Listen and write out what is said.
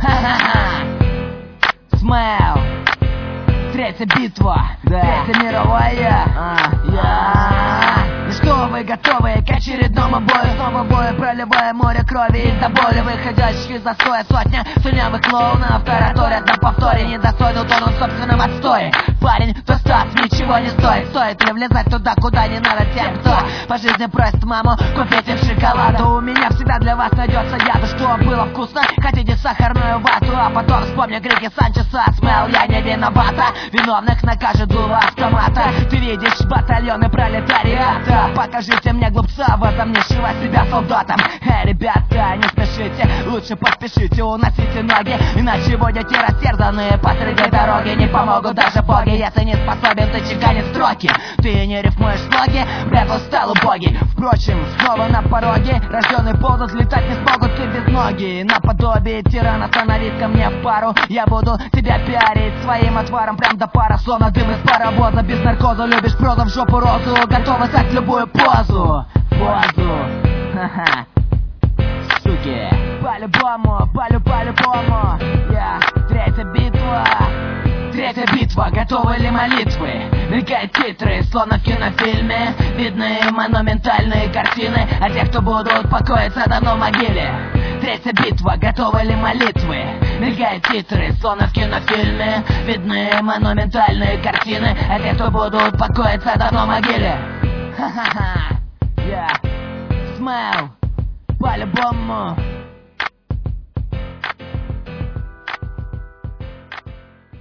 Ха-ха-ха. Смайл. Третья битва, Третья мировая. И что вы готовы к очередному бою? Снова бою, проливая море крови и до боли, выходящих из застоя сотня слюнявых клоунов тараторят на повторе, недостойно тонут в собственном отстое. Парень, то стас ничего не стоит. Стоит ли влезать туда, куда не надо тем, кто по жизни просит маму купить им шоколаду? У меня всегда для вас найдется яду, что было вкусно. Хотите сахарную вату, а потом вспомни крики Санчеса. Смел, я не виновата, виновных накажет дуло автомата. Ты видишь батальоны пролетариата, покажите мне глупца, возомнившего себя солдатом. Ребята, не спешите, лучше поспешите, уносите ноги, иначе будете растерзаны посреди дороги. Не помогут даже боги, если не способен ты чеканить строки. Ты не рифмуешь слоги, бэтл стал убогий. Впрочем, снова на пороге, рожденный ползать, летать не смогут ты без ноги. Наподобие тирана становись ко мне в пару, я буду тебя пиарить своим отваром прям до пара, словно дым из паровоза. Без наркоза любишь прозу в жопу розу, готова стать любую позу. Ха-ха. Суки. По-любому, по-любому. Третья битва. Третья битва, готовы ли молитвы? Мелькают титры, словно в кинофильме. Видны монументальные картины, а те, кто будут покоиться давно в могиле. Третья битва, готовы ли молитвы? Мелькают титры, словно в кинофильме. Видны монументальные картины, а те, кто будут покоиться давно в могиле. Ха-ха-ха. Смайл, по-любому.